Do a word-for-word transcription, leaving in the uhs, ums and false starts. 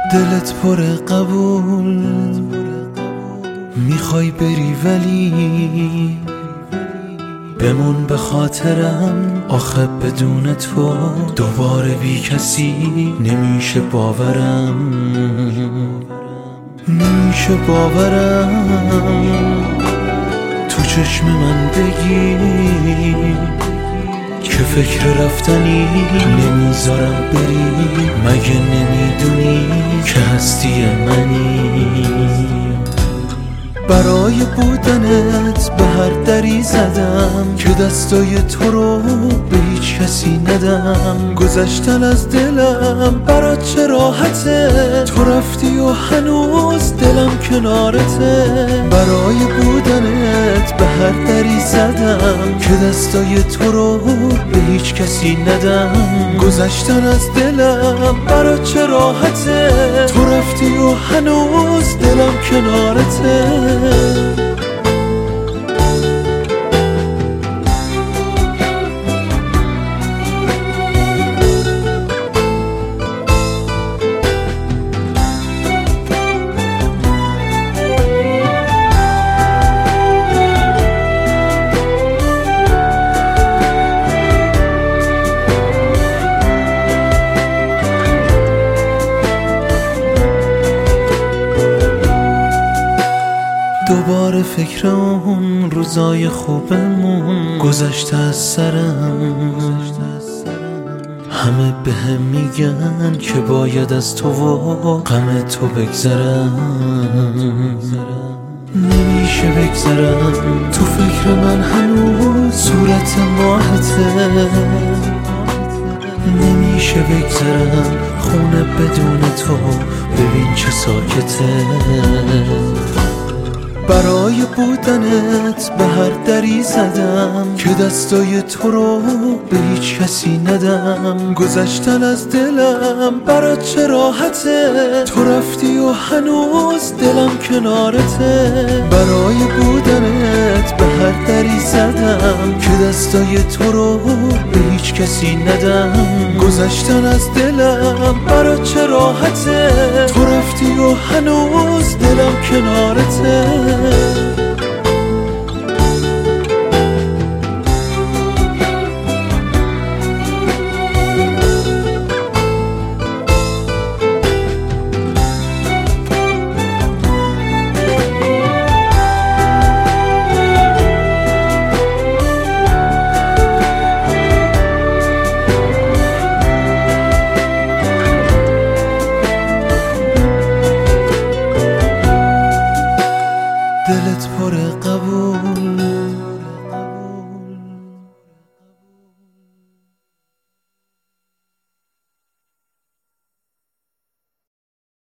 دلت پر قبول میخوای بری ولی بمون به خاطرم، آخه بدون تو دوباره بی کسی نمیشه باورم، نمیشه باورم تو چشم من بگی که فکر رفتنی نمیذارم بری، مگه نمیدونی که هستی منی؟ برای بودنت به هر دری زدم که دستای تو رو به هیچ کسی ندم، گذشتن از دلم برات چه راحته، تو رفتی و هنوز دلم کنارته. برای بودنت به هر دری زدم که دستای تو رو به هیچ کسی ندم، گذشتن از دلم برات چه راحته، تو رفتی و هنوز دلم کنارته. دوباره فکر اون روزای خوبمون گذشته از سرم، همه به هم میگن که باید از تو و غم تو بگذرم، نمیشه بگذرم تو فکر من هنوز صورت ماهته، نمیشه بگذرم خونه بدون تو ببین چه ساکته. برای بودنت به هر دری زدم که دستای تو رو به هیچ کسی ندم، گذشتن از دلم برات چه راحته، تو رفتی و هنوز دلم کنارته. برای بودنت به هر دری زدم که دستای تو رو به هیچ کسی ندم، گذشتن از دلم برات چه راحته، تو رفتی و هنوز دلم کنارته. دلت پر